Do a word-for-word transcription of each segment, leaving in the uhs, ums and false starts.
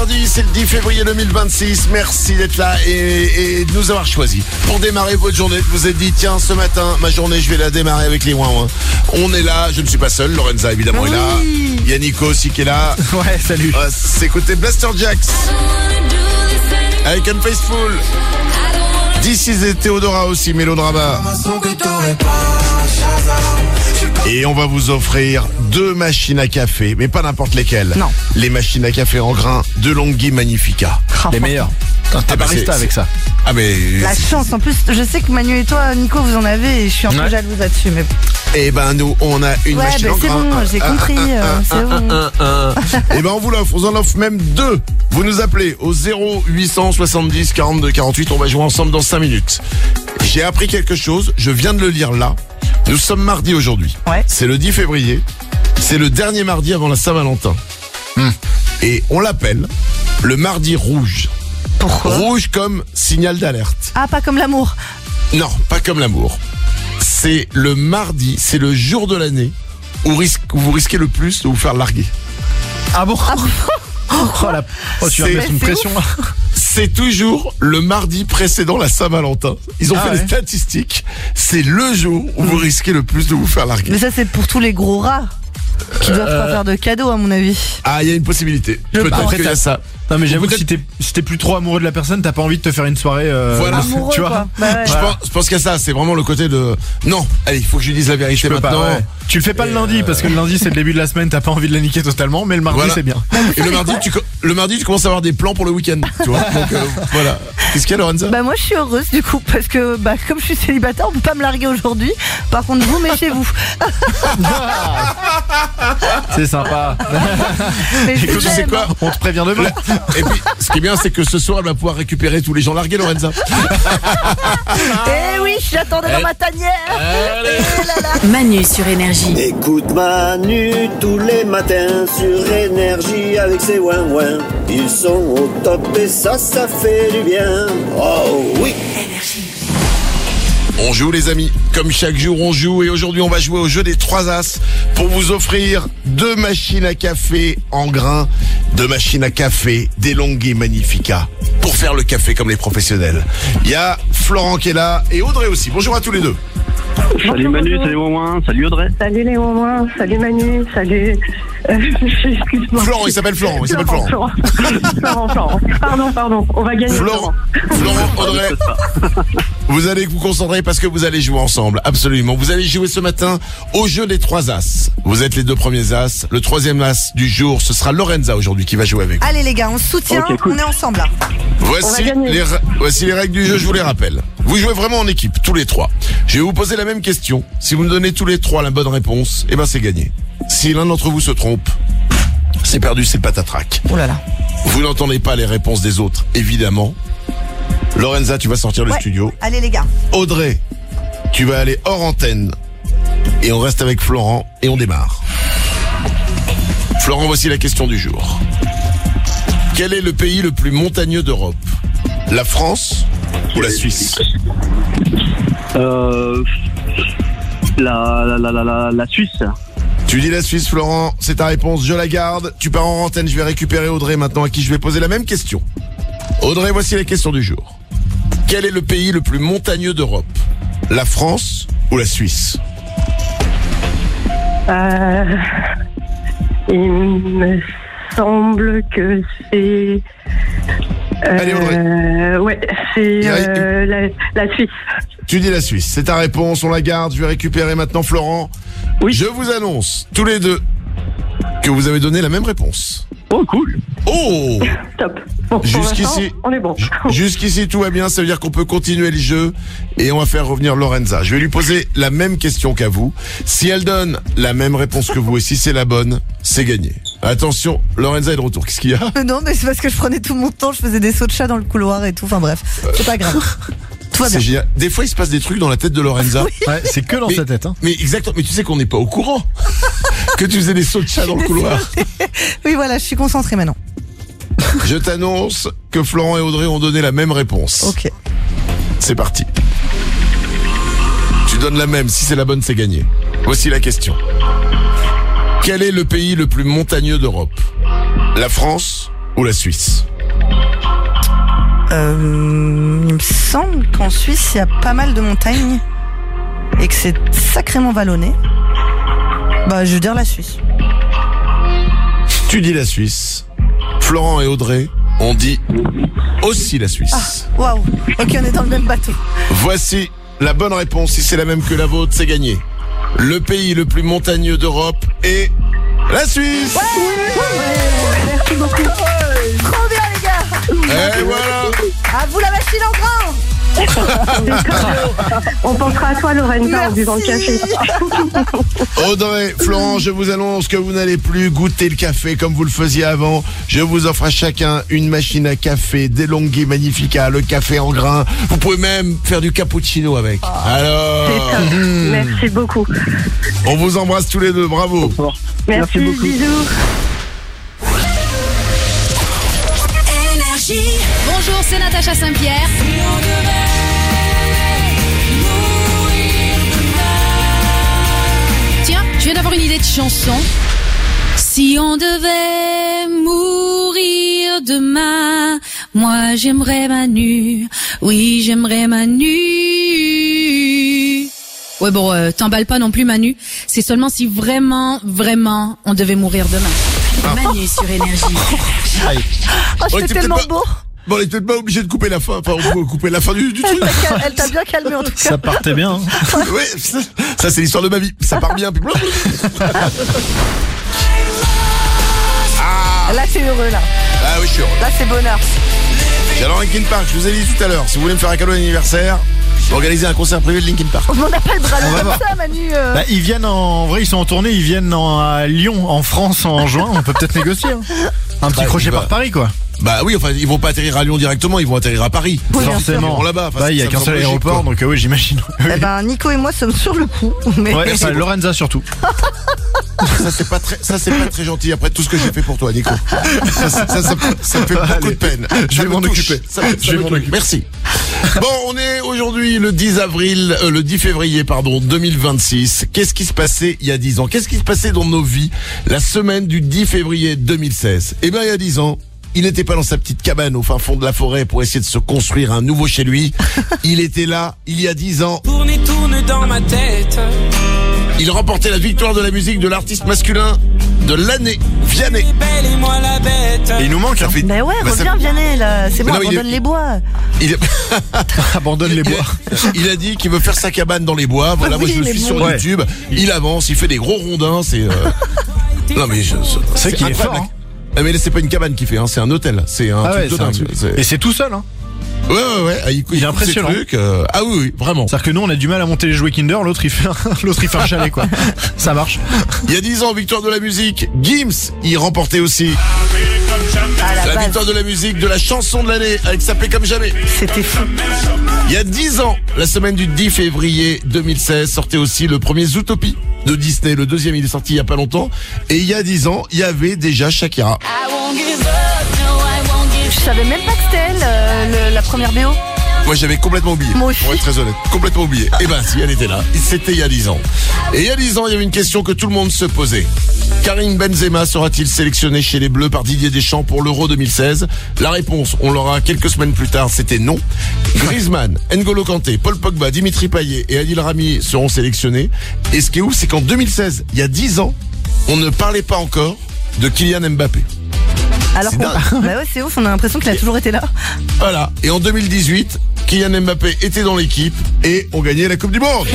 mardi, c'est le dix février deux mille vingt-six. Merci d'être là et, et de nous avoir choisis. Pour démarrer votre journée, vous vous êtes dit, tiens, ce matin, ma journée, je vais la démarrer avec les ouin ouin. On est là, je ne suis pas seul, Lorenza évidemment oui. est là. Il y a Nico aussi qui est là. Ouais, salut. Euh, c'est côté Blaster Jacks. Avec Unfaithful. D'ici et Théodora aussi, Mélodrama. Et on va vous offrir deux machines à café, mais pas n'importe lesquelles. Non. Les machines à café en grains de Longhi Magnifica. Les meilleurs. T'es Ah bah barista c'est- avec ça. Ah mais... La chance, en plus, je sais que Manu et toi, Nico, vous en avez et je suis un peu Ouais. jalouse là-dessus. Mais... Eh ben nous, on a une Ouais, machine ben en c'est grains. bon, j'ai Un, compris, un, euh, un, c'est un, bon. un, un, un. Eh ben on vous l'offre, on en offre même deux. Vous nous appelez au zéro huit cent soixante-dix quarante-deux quarante-huit, on va jouer ensemble dans cinq minutes. J'ai appris quelque chose, je viens de le lire là. Nous sommes mardi aujourd'hui. Ouais. C'est le dix février. C'est le dernier mardi avant la Saint-Valentin. Hmm. Et on l'appelle le mardi rouge. Pourquoi Rouge comme signal d'alerte. Ah, pas comme l'amour. Non, pas comme l'amour. C'est le mardi, c'est le jour de l'année où, risque, où vous risquez le plus de vous faire larguer. Ah bon? Ah bon Oh, la... oh tu vas C'est- mettre une c'est pression là. C'est toujours le mardi précédent la Saint-Valentin. Ils ont Ah fait ouais. les statistiques. C'est le jour où vous risquez le plus de vous faire larguer. Mais ça, c'est pour tous les gros rats qui doivent pas faire de cadeaux, à mon avis. Ah, il y a une possibilité. Je Peut-être pense. qu'il y a ça. Non mais j'avoue que Peut-être- si t'es si t'es plus trop amoureux de la personne, t'as pas envie de te faire une soirée. Euh, Voilà. Amoureux, tu vois. quoi. Bah ouais. Je pense, je pense qu'il y a ça. C'est vraiment le côté de... Non, allez, il faut que je lui dise la vérité Tu peux pas, maintenant. ouais. Tu le fais pas Et le lundi euh, parce que le lundi c'est le début de la semaine, t'as pas envie de la niquer totalement, mais le mardi Voilà. c'est bien. Et le mardi, tu, co- le mardi, tu commences à avoir des plans pour le week-end. Tu vois. Donc euh, voilà. Qu'est-ce qu'il y a, Lorenza? Bah moi je suis heureuse du coup parce que bah comme je suis célibataire on peut pas me larguer aujourd'hui. Par contre vous méchez-vous. C'est sympa. Mais je Écoute, vous tu sais aime, quoi hein. On te prévient demain. Et puis, ce qui est bien, c'est que ce soir, elle va pouvoir récupérer tous les gens largués, Lorenza. Eh oui j'attendais dans ma tanière. Eh là là. Manu sur Énergie. Écoute Manu tous les matins sur Énergie avec ses ouin-ouin. Ils sont au top et ça, ça fait du bien. Oh oui. On joue, les amis. Comme chaque jour, on joue. Et aujourd'hui, on va jouer au jeu des trois as pour vous offrir deux machines à café en grains. Deux machines à café des Longhi Magnifica. Pour faire le café comme les professionnels. Il y a Florent qui est là et Audrey aussi. Bonjour à tous les deux. Salut Manu, salut Ouin, salut Audrey. Salut les Ouin, salut Manu, salut. Euh, excuse-moi. Florent, il s'appelle Florent. Il s'appelle Florent. Florent, Florent, Florent. Pardon, pardon. On va gagner. Florent, Florent, Audrey, vous allez vous concentrer parce que vous allez jouer ensemble, absolument. Vous allez jouer ce matin au jeu des trois as. Vous êtes les deux premiers as. Le troisième as du jour, ce sera Lorenza aujourd'hui qui va jouer avec vous. Allez les gars on se soutient, Ok, cool. on est ensemble là. Voici On va gagner. les, ra- voici les règles du jeu, je vous les rappelle. Vous jouez vraiment en équipe, tous les trois. Je vais vous poser la même question. Si vous me donnez tous les trois la bonne réponse, eh ben c'est gagné. Si l'un d'entre vous se trompe, c'est perdu, c'est patatrac. Oh là là. Vous n'entendez pas les réponses des autres, évidemment. Lorenza, tu vas sortir le Ouais. studio. Allez les gars. Audrey, tu vas aller hors antenne. Et on reste avec Florent et on démarre. Florent, voici la question du jour. Quel est le pays le plus montagneux d'Europe? La France ou la Suisse? Euh, la, la, la, la, la, la Suisse. Tu dis la Suisse, Florent, c'est ta réponse, je la garde. Tu pars en antenne, je vais récupérer Audrey maintenant à qui je vais poser la même question. Audrey, voici la question du jour. Quel est le pays le plus montagneux d'Europe? La France ou la Suisse? Euh, il me semble que c'est. Euh, Allez, Audrey. Ouais, c'est Il arrive. euh, la, la Suisse. Tu dis la Suisse, c'est ta réponse, on la garde, je vais récupérer maintenant Florent. Oui. Je vous annonce, tous les deux, que vous avez donné la même réponse. Oh cool. Oh! Top. Bon, pour Jusqu'ici, l'instant, on est bon. J- Jusqu'ici tout va bien, ça veut dire qu'on peut continuer le jeu et on va faire revenir Lorenza. Je vais lui poser la même question qu'à vous. Si elle donne la même réponse que vous et si c'est la bonne, c'est gagné. Attention, Lorenza est de retour. Qu'est-ce qu'il y a? Euh, Non mais c'est parce que je prenais tout mon temps, je faisais des sauts de chat dans le couloir et tout, enfin bref, c'est pas grave. Tout va C'est bien. génial. Des fois, il se passe des trucs dans la tête de Lorenza. Ouais, c'est que dans Mais- sa tête. Hein. Mais exactement. Mais tu sais qu'on n'est pas au courant que tu faisais des sauts de chat dans le couloir. Oui voilà, je suis concentrée maintenant. Je t'annonce que Florent et Audrey ont donné la même réponse. Ok. C'est parti. Tu donnes la même. Si c'est la bonne, c'est gagné. Voici la question. Quel est le pays le plus montagneux d'Europe? La France ou la Suisse? Euh, il me semble qu'en Suisse, il y a pas mal de montagnes et que c'est sacrément vallonné. Bah, je veux dire la Suisse. Tu dis la Suisse. Florent et Audrey ont dit aussi la Suisse. Ah, waouh. Ok, on est dans le même bateau. Voici la bonne réponse. Si c'est la même que la vôtre, c'est gagné. Le pays le plus montagneux d'Europe est la Suisse. Merci beaucoup. Trop bien, les gars. Et voilà. À vous la machine en grand. On pensera à toi, Lorenza, en buvant le café. Audrey, Florent, je vous annonce que vous n'allez plus goûter le café comme vous le faisiez avant. Je vous offre à chacun une machine à café DeLonghi Magnifica, le café en grains. Vous pouvez même faire du cappuccino avec. Alors, C'est top. Merci beaucoup. on vous embrasse tous les deux, bravo. Merci, beaucoup. bisous. Bonjour, c'est Natacha Saint-Pierre. Tiens, je viens d'avoir une idée de chanson. Si on devait mourir demain, moi j'aimerais Manu. Oui, j'aimerais Manu. Ouais bon, euh, t'emballes pas non plus Manu. C'est seulement si vraiment, vraiment, on devait mourir demain. Manu sur Énergie. Oh, On c'était était tellement peut-être pas- beau. Bon, on est peut-être pas obligé de couper la fin. Enfin, on peut couper la fin du, du Elle truc. t'a cal- elle t'a bien calmé en tout cas. Ça partait bien. hein. Ouais, ça, ça, c'est l'histoire de ma vie. Ça part bien. Puis... Là, t'es heureux, là. Ah oui, je suis heureux. Là, c'est bonheur. J'adore Linkin Park, je vous ai dit tout à l'heure. Si vous voulez me faire un cadeau d'anniversaire, organisez un concert privé de Linkin Park. On n'a pas le bras long va comme voir. ça, Manu. euh. Bah, ils viennent en, en vrai, ils sont en tournée, ils viennent en- à Lyon, en France, en juin. On peut peut-être négocier. hein. Un petit Bah, crochet bah. par Paris, quoi. Bah oui, enfin, ils vont pas atterrir à Lyon directement, ils vont atterrir à Paris. Oui, bien Forcément. Ils vont là-bas. Enfin, Bah, il y a ça me qu'un seul semble logique, aéroport, quoi. donc euh, oui, j'imagine. Eh ben, Nico et moi sommes sur le coup. Mais... Ouais, Merci enfin, beaucoup. Lorenza surtout. Ça c'est pas très, ça c'est pas très gentil après tout ce que j'ai fait pour toi, Nico. Ça, ça, ça, ça, ça me fait beaucoup Allez. de peine. Je Ça vais me m'en touche. occuper. Ça, me- ça Je vais me m'en touche. occuper. Merci. Bon, on est aujourd'hui le dix avril, euh, le dix février, pardon, deux mille vingt-six. Qu'est-ce qui se passait il y a dix ans? Qu'est-ce qui se passait dans nos vies la semaine du dix février deux mille seize? Eh ben, il y a dix ans, il n'était pas dans sa petite cabane au fin fond de la forêt pour essayer de se construire un nouveau chez lui. Il était là, il y a dix ans. Tourne et tourne dans ma tête. Il remportait la victoire de la musique de l'artiste masculin de l'année, Vianney. Et belle et moi la bête. Et il nous manque, hein. fait- Ben ouais, Bah, ça- reviens, Vianney, là. C'est bon, non, il est- abandonne les bois. Il, Abandonne les il- bois. il a dit qu'il veut faire sa cabane dans les bois. Voilà, Ah moi oui, je le mais suis bon. sur Ouais. YouTube. Il avance, il fait des gros rondins. C'est. euh, Non mais je. C'est qu'il est incroyable. fort, hein. Ah, mais là, c'est pas une cabane qu'il fait, hein, c'est un hôtel. C'est un Ah truc ouais, de c'est un dingue. truc. C'est- Et c'est tout seul, hein. Ouais, ouais, ouais. Ah, il, Il est coupe ses impressionnant. trucs, euh, Ah oui, oui, vraiment. C'est-à-dire que nous, on a du mal à monter les jouets Kinder, l'autre il fait un, l'autre il fait un chalet, quoi. Ça marche. Il y a dix ans, victoire de la musique. Gims, il remportait aussi À la la base, victoire de la musique de la chanson de l'année avec S'appelait comme jamais. c'était fou. Il y a dix ans, la semaine du dix février deux mille seize, sortait aussi le premier Zootopie de Disney. Le deuxième, il est sorti il y a pas longtemps. Et il y a dix ans, il y avait déjà Shakira. Je savais même pas que c'était elle, euh, le- la première B O. Moi, j'avais complètement oublié. Moi aussi. Pour être très honnête, complètement oublié. Eh ben, si, elle était là. C'était il y a dix ans. Et il y a dix ans, il y avait une question que tout le monde se posait. Karim Benzema sera-t-il sélectionné chez les Bleus par Didier Deschamps pour l'Euro deux mille seize? La réponse, on l'aura quelques semaines plus tard, c'était non. Griezmann, N'Golo Kanté, Paul Pogba, Dimitri Payet et Adil Rami seront sélectionnés. Et ce qui est ouf, c'est qu'en deux mille seize, il y a dix ans, on ne parlait pas encore de Kylian Mbappé. Alors C'est qu'on... dingue. Bah ouais, c'est ouf, on a l'impression qu'il a toujours été là. Voilà. Et en deux mille dix-huit, Kylian Mbappé était dans l'équipe et on gagnait la Coupe du Monde.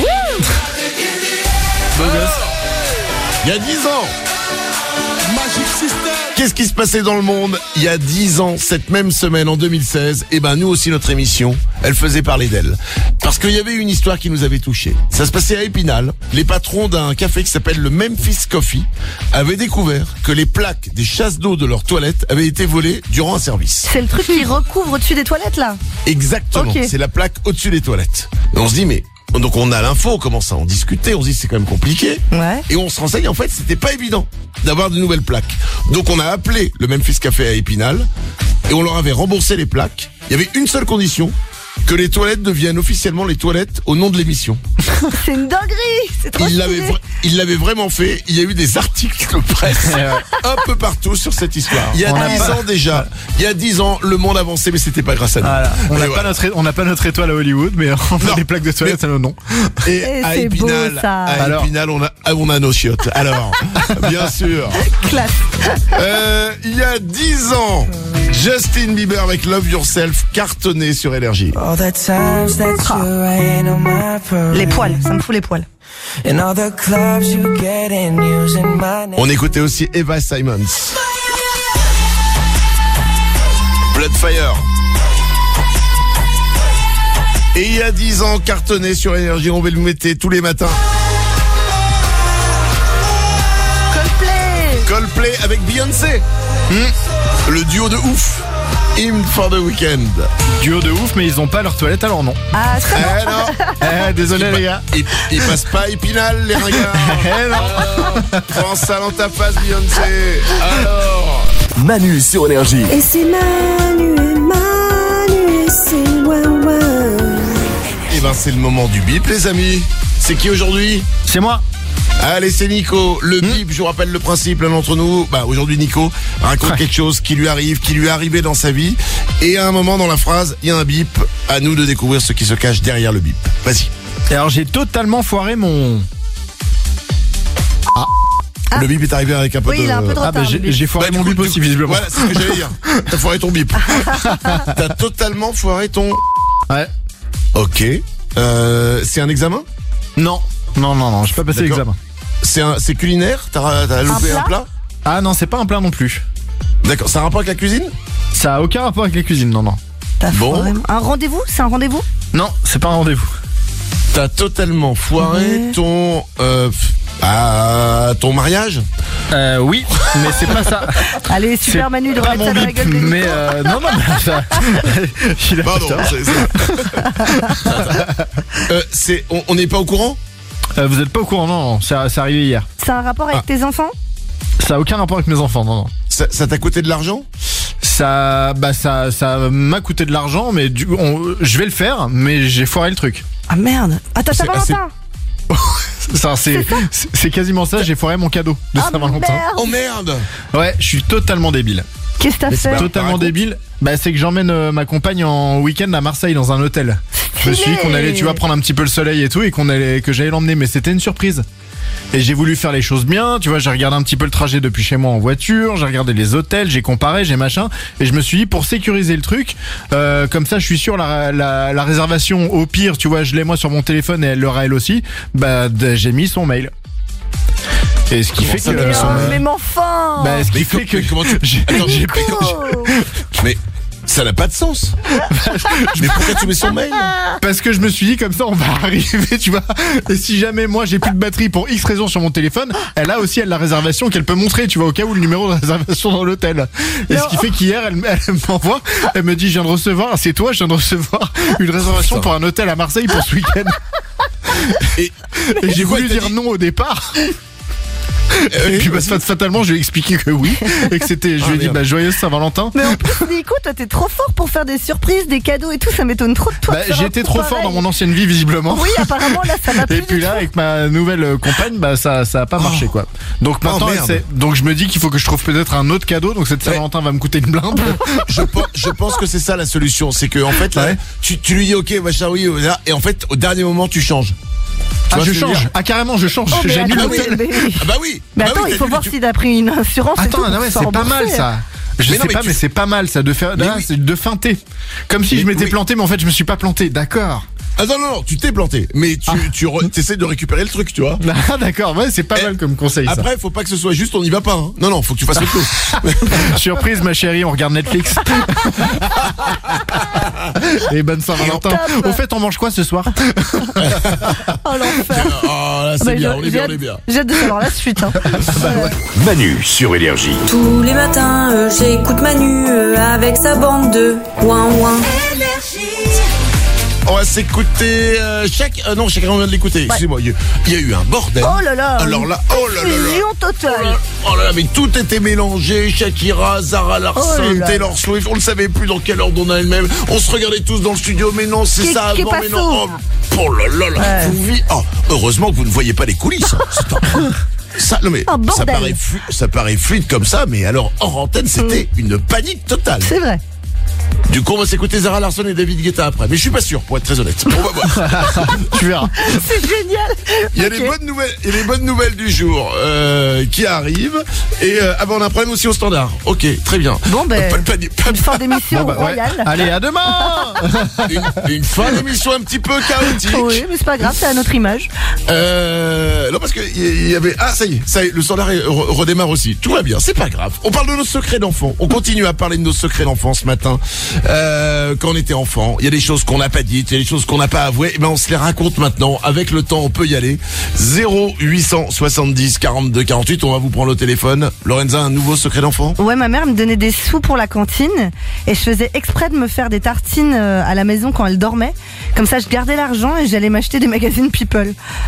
Beau gosse. Il y a dix ans. Qu'est-ce qui se passait dans le monde il y a dix ans, cette même semaine en deux mille seize? Eh ben, nous aussi, notre émission, elle faisait parler d'elle. Parce qu'il y avait une histoire qui nous avait touchés. Ça se passait à Épinal. Les patrons d'un café qui s'appelle le Memphis Coffee avaient découvert que les plaques des chasses d'eau de leurs toilettes avaient été volées durant un service. C'est le truc qui recouvre au-dessus des toilettes, là. Exactement. Ok. C'est la plaque au-dessus des toilettes. Et on se dit, mais, donc on a l'info, on commence à en discuter, on se dit c'est quand même compliqué. Ouais. Et on se renseigne, en fait, c'était pas évident d'avoir de nouvelles plaques. Donc on a appelé le Memphis Café à Épinal et on leur avait remboursé les plaques. Il y avait une seule condition, que les toilettes deviennent officiellement les toilettes au nom de l'émission. C'est une dinguerie. C'est trop Il l'avait, stylé. vra- il l'avait vraiment fait. Il y a eu des articles de presse un peu partout sur cette histoire. Il y a On a dix pas- ans déjà. Il y a dix ans, le monde avançait, mais c'était pas grâce à nous. Voilà. On Et n'a voilà. pas notre, é- on n'a pas notre étoile à Hollywood, mais on a Non. des plaques de toilette à nos noms. Et Et à c'est beau, Épinal, ça. à Alors. Épinal, on a, ah, on a nos chiottes. Alors, bien sûr. Classe. Euh, il y a dix ans, Justin Bieber avec Love Yourself cartonné sur Énergie. All the times that you rain on my parade. Les poils, ça me fout les poils. In all the clubs you get in using my name. On écoutait aussi Eva Simons. Bloodfire. Et il y a dix ans, cartonné sur Énergie, on va le mettre tous les matins. Coldplay. Coldplay avec Beyoncé. Hmm. Le duo de ouf. Hymn for the Weekend. Duo de ouf, mais ils ont pas leur toilette à leur nom. Ah, ça Eh non, Eh, désolé les gars. ils, ils passent pas à Épinal, les ringards. Eh non. Alors, prends ça dans ta face, Beyoncé. Alors, Manu sur Énergie. Et c'est Manu, et Manu, et c'est ouin ouin. eh ben c'est le moment du bip, les amis. C'est qui aujourd'hui? C'est moi. Allez, c'est Nico. Le bip, je vous rappelle le principe, l'un d'entre nous, bah, aujourd'hui Nico, raconte Ouais. quelque chose qui lui arrive, qui lui est arrivé dans sa vie. Et à un moment dans la phrase, il y a un bip. À nous de découvrir ce qui se cache derrière le bip. Vas-y. Et alors j'ai totalement foiré mon. Le bip est arrivé avec un peu Oui, de... il a un peu de Ah bah retard. j'ai, le bip. j'ai foiré Bah, du mon coup, bip du aussi coup, visiblement. Voilà, c'est ce que j'allais dire. T'as foiré ton bip. T'as totalement foiré ton... Ouais. Ok. Euh, c'est un examen? Non. Non, non, non, j'ai pas passé D'accord. l'examen. C'est un, c'est culinaire? T'as, t'as loupé plat un plat? Ah non, c'est pas un plat non plus. D'accord. Ça a un rapport avec la cuisine? Ça a aucun rapport avec les cuisines, non, non. T'as Bon. foiré- Un rendez-vous? C'est un rendez-vous? Non, c'est pas un rendez-vous. T'as totalement foiré Ouais. ton... Euh, ah, ton mariage? Euh, oui, mais c'est pas ça. Allez, super C'est Manu de pas remettre mon ça dans la bip, gueule de Nico. mais euh, non, non, mais ça. Il a Pardon. pas tort. c'est, c'est... euh, c'est, on on n'est pas au courant? Euh, vous êtes pas au courant, non, non, c'est c'est arrivé hier. C'est un rapport avec Ah. tes enfants? Ça a aucun rapport avec mes enfants, non, non. Ça, ça t'a coûté de l'argent? Ça, bah ça, ça m'a coûté de l'argent, mais du, on, je vais le faire, mais j'ai foiré le truc. Ah merde. Ah, t'as C'est Saint-Valentin. Ça, c'est, c'est, c'est quasiment ça. J'ai foiré mon cadeau de Ah Saint-Valentin. merde. Oh merde! Ouais, je suis totalement débile. Qu'est-ce que t'as Mais c'est fait? pas- Totalement raconte. débile. Bah c'est que j'emmène euh, ma compagne en week-end à Marseille dans un hôtel. Je me suis dit qu'on allait, tu vois, prendre un petit peu le soleil et tout, et qu'on allait, que j'allais l'emmener, mais c'était une surprise. Et j'ai voulu faire les choses bien, tu vois, j'ai regardé un petit peu le trajet depuis chez moi en voiture, j'ai regardé les hôtels, j'ai comparé, j'ai machin, et je me suis dit pour sécuriser le truc, euh, comme ça je suis sûr la, la, la réservation au pire, tu vois, je l'ai moi sur mon téléphone et elle l'aura elle aussi, bah d- j'ai mis son mail. Et ce qui Comment fait ça, que... t'as mis son Oh, mail mais mon enfant. bah, ce qui Mais fait co- que... mais comment tu- j'ai- Attends, j'ai j'ai pris- Oh. Mais ça n'a pas de sens. Mais pourquoi tu mets son mail? Parce que je me suis dit comme ça on va arriver, tu vois. Et si jamais moi j'ai plus de batterie pour X raison sur mon téléphone, elle a aussi elle la réservation qu'elle peut montrer, tu vois, au cas où le numéro de réservation dans l'hôtel. Et Non. ce qui fait qu'hier elle, elle m'envoie, elle me dit je viens de recevoir, c'est toi, je viens de recevoir une réservation pour un hôtel à Marseille pour ce week-end. Et, Et j'ai quoi, voulu t'as dire dit- non au départ. Euh, Et puis bah, fat- fatalement je lui ai expliqué que oui et que c'était, je Ah, lui ai dit merde. bah joyeuse Saint-Valentin. Mais en plus, Nico, toi, t'es trop fort pour faire des surprises, des cadeaux et tout. Ça m'étonne trop de toi. Bah, de faire un j'étais truc trop fort pareil. dans mon ancienne vie visiblement. Oui, apparemment, là, ça va plus. Et puis du là, tout. avec ma nouvelle euh, compagne, bah ça, ça a pas marché quoi. Donc Oh, maintenant, merde. c'est, donc je me dis qu'il faut que je trouve peut-être un autre cadeau. Donc cette Saint-Valentin va me coûter une blinde. je, pense, je pense que c'est ça la solution. C'est que en fait, là, Ouais. tu, tu lui dis ok, machin, oui, euh, là, et en fait, au dernier moment, tu changes. Tu Ah, vois je ce que je veux change. dire Ah, carrément, je change. Oh, mais J'annule attends, l'hôtel. mais- mais- Ah bah oui. Mais Bah attends, oui, il t'as faut dit, voir tu- s'il a pris une assurance. et Attends, tout non, pour ouais, se c'est pas mal rembourser. ça. Je Mais sais non, mais pas, tu- mais c'est pas mal ça de faire. Mais là, oui. c'est de feinter. Comme si Mais je m'étais oui. planté, mais en fait, je me suis pas planté. D'accord. Ah non, non, non, tu t'es planté. Mais tu, tu re- t'essaies de récupérer le truc, tu vois. Ah, d'accord. Ouais, c'est pas Eh, mal comme conseil ça. Après, faut pas que ce soit juste on y va pas. Hein. Non, non, faut que tu fasses le coup. Surprise, ma chérie, on regarde Netflix. Et bonne Saint-Valentin. Top. Au fait, on mange quoi ce soir? Oh l'enfer. Oh là, c'est Bah, bien, j'ai- on est j'ai bien, hâte- on est bien. J'ai hâte de savoir la suite. Hein. Manu sur Énergie. Tous les matins, euh, j'écoute Manu euh, avec sa bande de ouin ouin. On va s'écouter euh, chaque... Euh, non, chacun vient de l'écouter. Ouais. Excusez-moi, il y, a, il y a eu un bordel. Oh là là. Alors là, oh là là là. Fusion totale. Oh là là, mais tout était mélangé. Shakira, Zara Larsson, oh Taylor Swift. On ne savait plus dans quel ordre on allait même. On se regardait tous dans le studio, mais non, c'est ça avant, mais non. Oh, oh là là là. Ouais. Vous vi... oh, heureusement que vous ne voyez pas les coulisses. C'est un... Ça, non mais, oh, ça, paraît flu... ça paraît fluide comme ça, mais alors hors antenne, c'était mmh. une panique totale. C'est vrai. Du coup, on va s'écouter Zara Larsson et David Guetta après. Mais je suis pas sûr, pour être très honnête. On va voir. Tu verras. C'est génial. Il y a okay. les bonnes nouvelles, il y a les bonnes nouvelles du jour euh, qui arrivent. Et euh, avant, on a un problème aussi au standard. Ok, très bien. Bon ben, pas, pas, pas, une fin d'émission bon, bah, royale. Ouais. Allez, à demain. une, une fin d'émission un petit peu chaotique. Oui, mais c'est pas grave, c'est à notre image. Euh, non, parce que il y avait, ah ça y est, ça y est, le standard redémarre aussi. Tout va bien, c'est pas grave. On parle de nos secrets d'enfants. On continue à parler de nos secrets d'enfants ce matin. Euh, quand on était enfant, il y a des choses qu'on n'a pas dites, il y a des choses qu'on n'a pas avouées, et ben on se les raconte maintenant. Avec le temps, on peut y aller. zéro huit cent soixante-dix quarante-deux quarante-huit, on va vous prendre au téléphone. Lorenza, un nouveau secret d'enfant? Ouais, ma mère me donnait des sous pour la cantine et je faisais exprès de me faire des tartines à la maison quand elle dormait. Comme ça, je gardais l'argent et j'allais m'acheter des magazines People.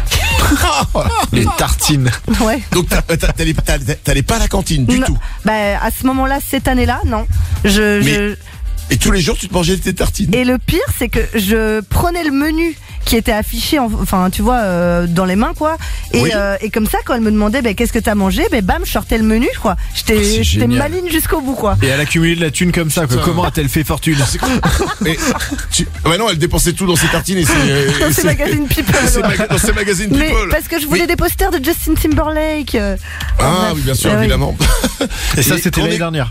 Les tartines. Ouais. Donc t'allais, t'allais pas à la cantine du non. tout? Bah à ce moment-là, cette année-là, non. Je, Mais... je... Et tous les jours, tu te mangeais tes tartines. Et le pire, c'est que je prenais le menu qui était affiché, en, enfin, tu vois, euh, dans les mains, quoi. Et, oui. euh, et comme ça, quand elle me demandait, bah, qu'est-ce que t'as mangé, bah, bam, je sortais le menu, quoi. J'étais, oh, j'étais maligne jusqu'au bout, quoi. Et elle accumulait de la thune comme ça, quoi. Comment a-t-elle fait fortune? Mais, tu... bah non, elle dépensait tout dans ses tartines et c'est, dans ses magazines People. C'est maga... Dans ses magazines People. Mais parce que je voulais Mais... des posters de Justin Timberlake. Euh... Ah, oui, bien sûr, ah, évidemment. Oui. Et ça, c'était l'année est... dernière.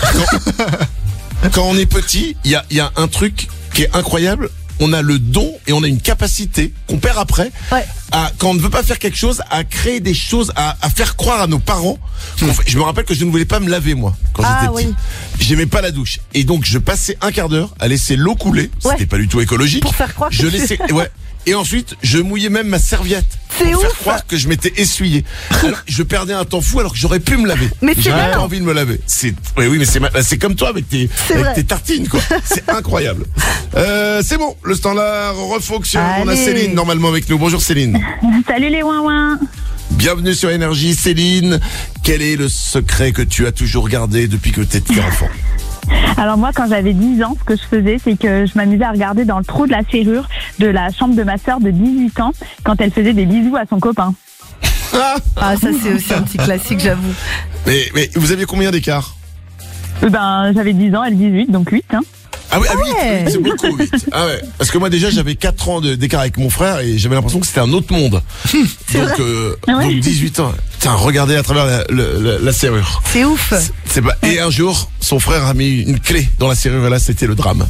Quand on est petit, il y a, y a un truc qui est incroyable. On a le don et on a une capacité qu'on perd après, ouais. à, quand on ne veut pas faire quelque chose, à créer des choses, à, à faire croire à nos parents. Mmh. Fait, je me rappelle que je ne voulais pas me laver, moi, quand ah, j'étais petit. Oui. J'aimais pas la douche. Et donc, je passais un quart d'heure à laisser l'eau couler. Ouais. C'était pas du tout écologique. Pour faire croire que je laissais, ouais. Et ensuite, je mouillais même ma serviette. C'est pour ouf. faire croire que je m'étais essuyé. Alors, je perdais un temps fou alors que j'aurais pu me laver. Mais c'est J'avais pas envie de me laver. C'est, oui, oui, mais c'est, c'est comme toi avec tes, avec tes tartines, quoi. C'est incroyable. Euh, c'est bon. Le standard refonctionne. On a Céline normalement avec nous. Bonjour Céline. Salut les ouin-ouin. Bienvenue sur Énergie. Céline, quel est le secret que tu as toujours gardé depuis que tu étais enfant? Alors moi, quand j'avais dix ans, ce que je faisais, c'est que je m'amusais à regarder dans le trou de la serrure de la chambre de ma sœur de dix-huit ans quand elle faisait des bisous à son copain. Ah, ça c'est aussi un petit classique, j'avoue. Mais, mais vous aviez combien d'écart? Ben, j'avais dix ans, elle dix-huit, donc huit, hein. Ah oui, ah oui, ouais. C'est beaucoup, huit. Ah ouais. Parce que moi déjà j'avais quatre ans de, d'écart avec mon frère et j'avais l'impression que c'était un autre monde. donc, euh, ah ouais. donc dix-huit ans. Putain, regardez à travers la, la, la serrure. C'est ouf. C'est, c'est pas... Et un jour, son frère a mis une clé dans la serrure et là c'était le drame.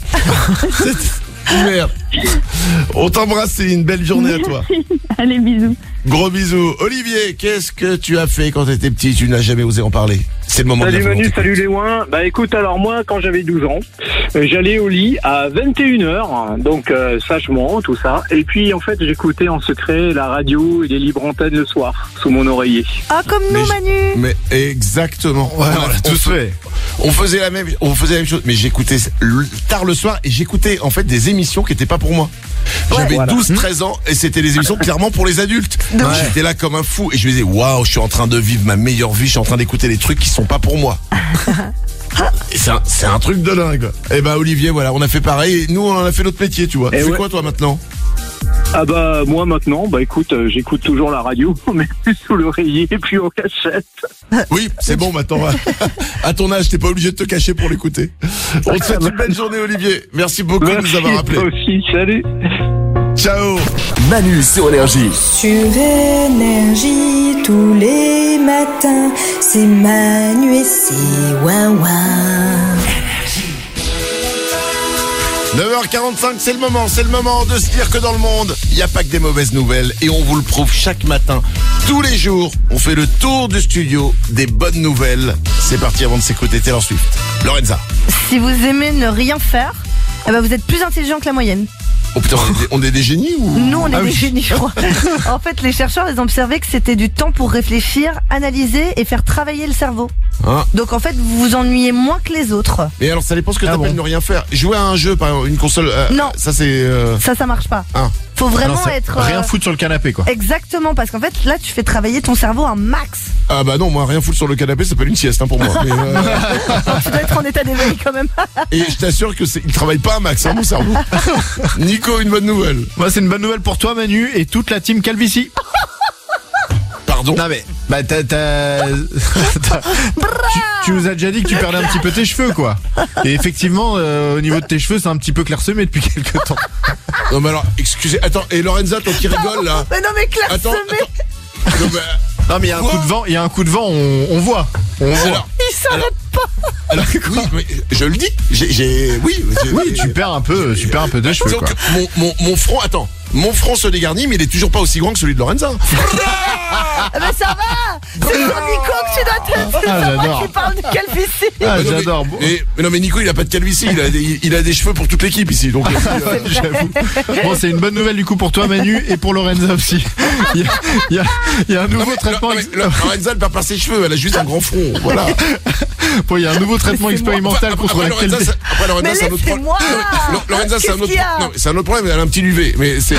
Merde. On t'embrasse, c'est une belle journée à toi. Allez, bisous. Gros bisous. Olivier, qu'est-ce que tu as fait quand t'étais petit? Tu n'as jamais osé en parler. C'est le moment salut de la Manu, salut les ouins. Bah écoute, alors moi, quand j'avais douze ans, euh, j'allais au lit à vingt et une heures, donc euh, sagement, tout ça. Et puis en fait, j'écoutais en secret la radio et les libres antennes le soir, sous mon oreiller. Ah, comme nous, mais Manu. Mais exactement. Ouais, on l'a tous fait. On faisait la même, on faisait la même chose, mais j'écoutais tard le soir et j'écoutais en fait des émissions qui étaient pas pour moi. J'avais ouais, voilà. douze treize ans et c'était des émissions clairement pour les adultes. Ouais. J'étais là comme un fou et je me disais waouh, je suis en train de vivre ma meilleure vie, je suis en train d'écouter des trucs qui sont pas pour moi. Et c'est un, c'est un truc de dingue. Et bah Olivier, voilà, on a fait pareil. Et nous, on en a fait notre métier, tu vois. Tu fais ouais. quoi toi maintenant? Ah bah moi maintenant, bah écoute, euh, j'écoute toujours la radio, mais plus sous l'oreiller et puis en cachette. Oui, c'est bon maintenant. À ton âge, t'es pas obligé de te cacher pour l'écouter. On te souhaite une belle journée Olivier. Merci beaucoup Merci, de nous avoir appelés. Merci aussi, salut. Ciao. Manu sur Énergie. Sur Énergie, tous les matins, c'est Manu et c'est ouin ouin. neuf heures quarante-cinq, c'est le moment, c'est le moment de se dire que dans le monde, il n'y a pas que des mauvaises nouvelles et on vous le prouve chaque matin. Tous les jours, on fait le tour du studio des bonnes nouvelles. C'est parti avant de s'écouter Taylor Swift. Lorenza. Si vous aimez ne rien faire, eh ben vous êtes plus intelligent que la moyenne. Oh putain, on est des, on est des génies ou... Nous, on est Ah des oui. génies, je crois. En fait, les chercheurs, ils ont observé que c'était du temps pour réfléchir, analyser et faire travailler le cerveau. Hein. Donc en fait, vous vous ennuyez moins que les autres. Et alors, ça dépend ce que Ah t'appelles bon. ne rien faire. Jouer à un jeu, par exemple, une console. euh, Non. Ça, c'est. euh, Ça, ça marche pas. Ah. Faut vraiment Non, c'est être... rien euh, foutre sur le canapé, quoi. Exactement, parce qu'en fait, là, tu fais travailler ton cerveau un max. Ah bah non, moi, rien foutre sur le canapé, ça s'appelle une sieste hein, pour moi. Mais, euh, Donc tu dois être en état d'éveil quand même. Et je t'assure que c'est, il travaille pas un max, hein, mon cerveau. Nico, une bonne nouvelle. Moi, c'est une bonne nouvelle pour toi, Manu, et toute la team Calvici. Pardon. Non mais, bah t'as, t'as- t'as- tu, tu nous as déjà dit que tu perdais un petit peu tes cheveux, quoi. Et effectivement, euh, au niveau de tes cheveux, c'est un petit peu clairsemé depuis quelques temps. Non mais alors, excusez, attends, et Lorenza, toi qui rigole là. Mais non, mais clairsemé. Attends, attends. Non, mais, Non mais il y a un Quoi coup de vent, il y a un coup de vent, on, on voit, on voit. alors, Il s'arrête pas. alors, oui, mais je le dis, j'ai, j'ai oui, j'ai- Oui, tu perds un peu, tu perds un peu de cheveux, Donc, quoi. mon, mon, mon front, attends, mon front se dégarnit, mais il est toujours pas aussi grand que celui de Lorenza. Ah, mais ça va. C'est sur Nico que tu dois te... C'est Ah, pas moi j'adore. qui parle de calvitie. Ah, Mais non, j'adore. Mais, mais- mais non, mais Nico, il a pas de calvitie, il a des, il a des cheveux pour toute l'équipe ici. Donc, euh, J'avoue. Bon, c'est une bonne nouvelle du coup pour toi, Manu, et pour Lorenza aussi. Il y a, il y a- il y a un nouveau non, mais, traitement. non, mais, Lorenza, elle perd pas ses cheveux, elle a juste un grand front. Voilà. Bon, il y a un nouveau traitement expérimental Enfin, contre après, la Lorenza, calvitie. c'est- après, Lorenza, Mais c'est un autre problème. laissez-moi. Non, mais Lorenza, c'est un Qu'est-ce autre qu'il y a non, mais c'est un autre problème, elle a un petit duvet. Mais c'est.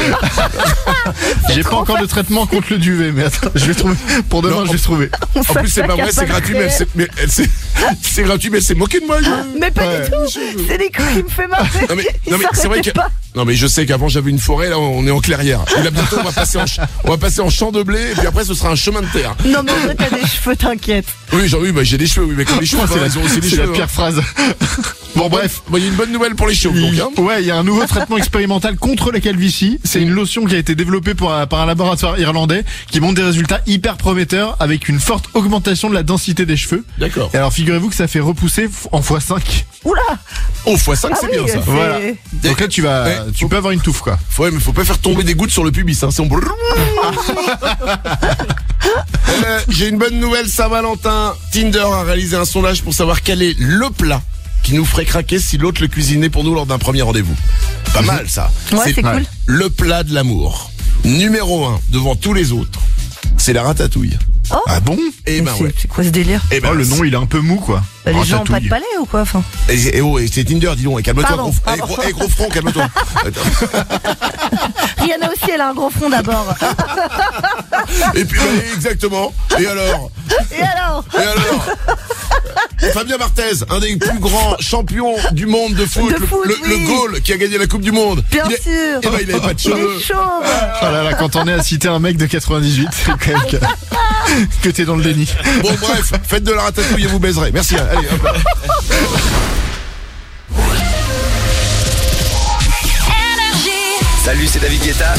J'ai pas encore de traitement contre le duvet, mais attends, je vais trouver. Pour demain, Non, je vais trouver. On En plus, c'est pas vrai, c'est gratuit, mais elle s'est- mais elle s'est- c'est gratuit, mais elle s'est moquée de moi. je- Mais pas Ouais. du tout. C'est Nico qui me fait marrer. Non mais, Il non mais c'est vrai que s'arrêtait pas. non mais je sais qu'avant j'avais une forêt, là on est en clairière. Et là bientôt on va passer en ch- on va passer en champ de blé et puis après ce sera un chemin de terre. Non, mais en vrai, t'as des cheveux, t'inquiète. Oui, genre oui, bah j'ai des cheveux, oui, mais comme les cheveux, C'est bah, la, ils ont aussi des c'est la cheveux. pire hein. phrase. Bon, bref. Bon, il y a une bonne nouvelle pour les cheveux donc. Hein. Il- Ouais, il y a un nouveau traitement expérimental contre la calvitie. C'est une lotion qui a été développée pour un- par un laboratoire irlandais qui montre des résultats hyper prometteurs avec une forte augmentation de la densité des cheveux. D'accord. Et alors figurez-vous que ça fait repousser f- en fois cinq. Oula. Oh, fois cinq, Ah c'est oui, bien ça. c'est- Voilà. Donc là tu vas, Ouais, tu faut- peux avoir une touffe, quoi. Ouais, mais faut pas faire tomber des gouttes sur le pubis, hein. C'est on... Euh, J'ai une bonne nouvelle, Saint-Valentin. Tinder a réalisé un sondage pour savoir quel est le plat qui nous ferait craquer si l'autre le cuisinait pour nous lors d'un premier rendez-vous. Pas mal ça. Ouais, c'est cool. Le plat de l'amour. Numéro un devant tous les autres. C'est la ratatouille. Oh. Ah bon? Eh ben C'est- ouais. C'est quoi ce délire? Eh ben Oh, le nom il est un peu mou, quoi. Bah, les gens ont pas Ratatouille. de palais ou quoi? Enfin. Et, et oh, et c'est Tinder, dis donc, et calme-toi, Pardon, gros, eh, pardon. gros, eh, gros front, calme-toi. Rihanna aussi, elle a un gros front d'abord. Et puis, bah, exactement. Et alors? Et alors? Et alors? Fabien Barthez, un des plus grands champions du monde de foot, De le, foot, le, oui. le goal qui a gagné la Coupe du Monde. Bien Il est- sûr. Eh ben, il avait pas de Il cheveux. est chauve. Oh là là, quand on est à citer un mec de quatre-vingt-dix-huit, c'est quand même que, que t'es dans le déni. Bon, bref, faites de la ratatouille et vous baiserez. Merci. Allez, hop là. Salut, c'est David Guetta.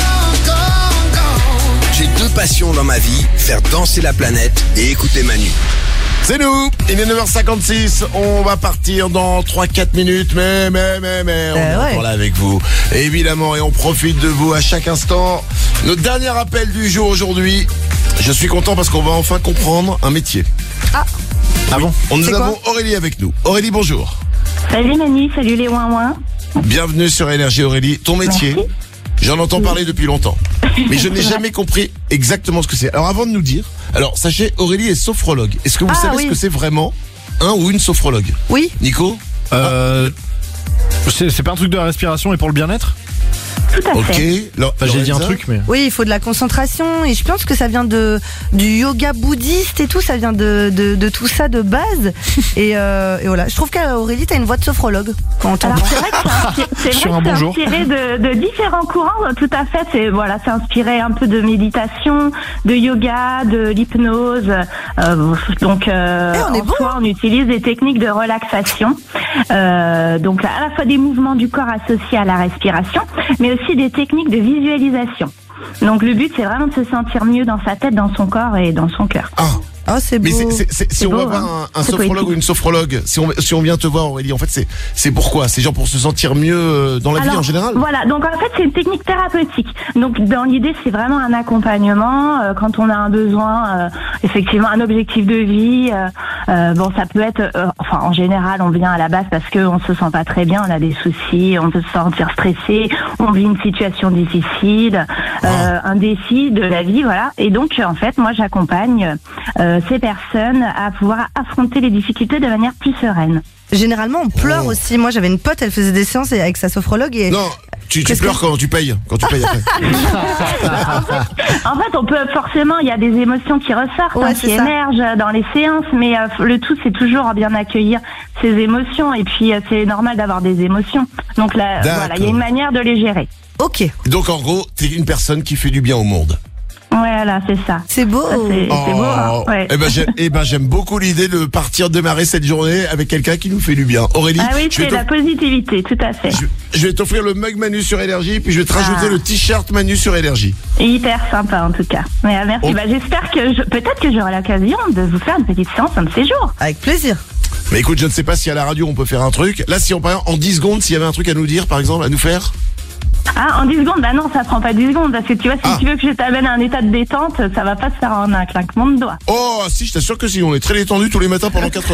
J'ai deux passions dans ma vie, faire danser la planète et écouter Manu. C'est nous. Il est neuf heures cinquante-six. On va partir dans trois quatre minutes. Mais, mais, mais, mais, on Euh, est ouais. encore là avec vous. Évidemment, et on profite de vous à chaque instant. Notre dernier appel du jour aujourd'hui. Je suis content parce qu'on va enfin comprendre un métier. Ah. Ah bon? On nous C'est quoi avons Aurélie avec nous. Aurélie, bonjour. Salut Manu, salut les ouin ouin. Bienvenue sur Énergie Aurélie. Ton métier, Merci. j'en entends parler depuis longtemps. Mais je n'ai jamais compris exactement ce que c'est. Alors avant de nous dire, alors sachez, Aurélie est sophrologue. Est-ce que vous Ah, savez oui. ce que c'est vraiment un ou une sophrologue? Oui. Nico? Euh, c'est c'est pas un truc de la respiration et pour le bien-être? Tout à Ok. fait. Lo- Enfin, j'ai dit un Lorenza truc, mais. Oui, il faut de la concentration et je pense que ça vient de du yoga bouddhiste et tout, ça vient de, de, de tout ça de base. Et, euh, et voilà, je trouve qu'Aurélie, t'as une voix de sophrologue quand on t'entend. Alors c'est vrai que c'est inspiré, c'est Sur vrai un que c'est bonjour. inspiré de, de différents courants, tout à fait. C'est voilà, c'est inspiré un peu de méditation, de yoga, de l'hypnose. Euh, donc euh, Eh, on est en bon, soi, on utilise des techniques de relaxation. Euh, donc à la fois des mouvements du corps associés à la respiration, mais aussi des techniques de visualisation. Donc le but, c'est vraiment de se sentir mieux dans sa tête, dans son corps et dans son cœur. Ah, Oh, c'est beau. Mais c'est, c'est, c'est, si C'est on beau, va voir hein. un, un C'est sophrologue poétique. ou une sophrologue, si on, si on vient te voir Aurélie, en fait c'est, c'est pourquoi? C'est genre pour se sentir mieux euh, dans la Alors, vie en général? Voilà, donc en fait c'est une technique thérapeutique. Donc dans l'idée c'est vraiment un accompagnement euh, quand on a un besoin, euh, effectivement un objectif de vie. Euh, euh, bon ça peut être, euh, enfin en général on vient à la base parce qu'on se sent pas très bien, on a des soucis, on peut se sentir stressé, on vit une situation difficile, euh, un défi de la vie, voilà. Et donc en fait moi j'accompagne euh, ces personnes à pouvoir affronter les difficultés de manière plus sereine. Généralement, on pleure Oh. aussi. Moi, j'avais une pote, elle faisait des séances avec sa sophrologue et. Non, tu, tu Qu'est-ce pleures que- quand tu payes, quand tu payes après. En fait, on peut forcément, il y a des émotions qui ressortent, Ouais, hein, c'est qui ça. émergent dans les séances, mais euh, le tout, c'est toujours bien accueillir ces émotions. Et puis, euh, c'est normal d'avoir des émotions. Donc là, D'accord. voilà, il y a une manière de les gérer. Ok. Donc en gros, t'es une personne qui fait du bien au monde. Voilà, c'est ça. C'est beau. Ça, c'est c'est beau. Hein, ouais. Eh ben, j'ai- eh ben, j'aime beaucoup l'idée de partir démarrer cette journée avec quelqu'un qui nous fait du bien. Aurélie, Ah oui, je, vais c'est la t'off- positivité, tout à fait. je- je vais t'offrir le mug Manu sur Énergie, puis je vais te rajouter Ah. le t-shirt Manu sur Énergie. Hyper sympa en tout cas. Mais, euh, merci. On- Bah, j'espère que je, peut-être que j'aurai l'occasion de vous faire une petite séance un de ces jours. Avec plaisir. Mais écoute, je ne sais pas si à la radio on peut faire un truc. Là, si on parle en dix secondes, s'il y avait un truc à nous dire, par exemple, à nous faire. Ah, en dix secondes? Bah non, ça prend pas dix secondes. Parce que tu vois, si Ah. tu veux que je t'amène à un état de détente, ça va pas se faire en un claquement de doigts. Oh, si, je t'assure que si, on est très détendu tous les matins pendant quatre heures.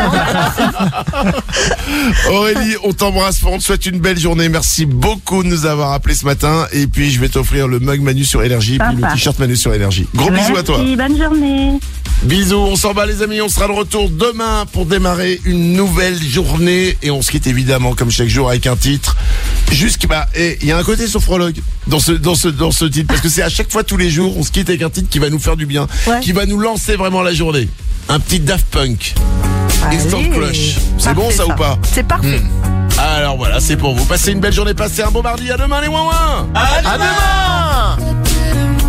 nous. Aurélie, on t'embrasse, on te souhaite une belle journée. Merci beaucoup de nous avoir appelés ce matin. Et puis, je vais t'offrir le mug Manu sur Énergie, puis le Sympa. t-shirt Manu sur Énergie. Gros Merci, bisous à toi. bonne journée. Bisous, on s'en bat les amis, on sera de retour demain pour démarrer une nouvelle journée et on se quitte évidemment comme chaque jour avec un titre. Jusqu'à bah, et il y a un côté sophrologue dans ce dans ce dans ce titre parce que c'est à chaque fois tous les jours on se quitte avec un titre qui va nous faire du bien, Ouais. qui va nous lancer vraiment la journée. Un petit Daft Punk. Instant Allez. Crush. C'est bon Parfait, ça ou pas? C'est parfait. Hmm. Alors voilà, c'est pour vous. Passez une belle journée, passez un bon mardi. À demain les ouin-ouin. À demain.